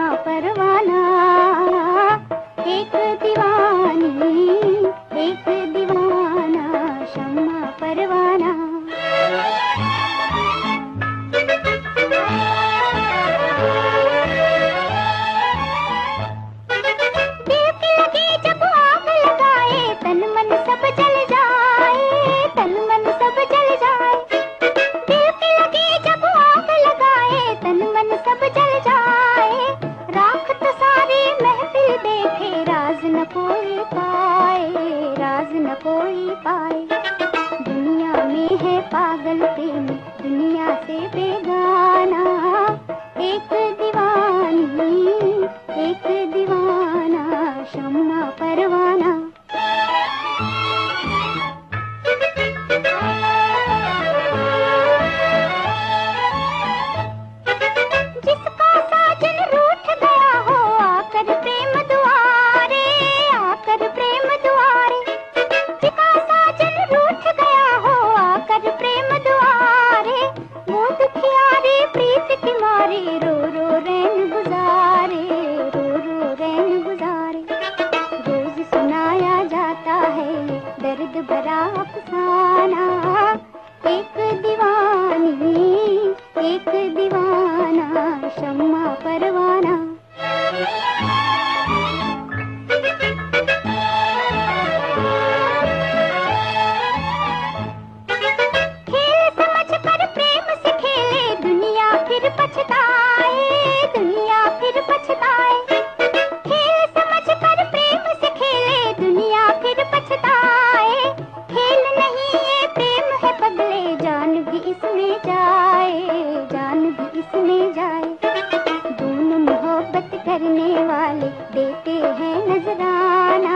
परवाना, एक दीवानी, एक दीवाना, शम्मा परवाना। दिल की लगी जब आग लगाए, तन मन सब जल जाए, तन मन सब जल जाए। दिल की लगी जब आग लगाए, तन मन सब जल जाए। राख तो सारी महफिल देखे, राज न कोई पाए, राज न कोई पाए। दुनिया में है पागल प्रेम, दुनिया से बेगाना, एक दीवानी, एक दीवाना, शम्मा परवाना। जिसका साजन रूठ गया हो, आकर प्रेम दुआरे, आकर प्रेम दुआरे। जिसका साजन रूठ गया हो, आकर प्रेम दुआरे। वो दुखियारी प्रीत की मारी, रो रो रैन गुजारे, रो रो रैन गुजारे। रोज सुनाया जाता है दर्द भरा अफसाना, एक दीवानी, एक दीवाना, शम्मा परवाना। खेल समझ कर प्रेम से खेले, दुनिया फिर पछताए, दुनिया फिर पछताए। खेल समझ कर प्रेम से खेले, दुनिया फिर पछताए। खेल नहीं ये प्रेम है पगले, जान भी इसमें जाए, जान भी इसमें जाए। दोनों मोहब्बत करने वाले देते हैं नजराना,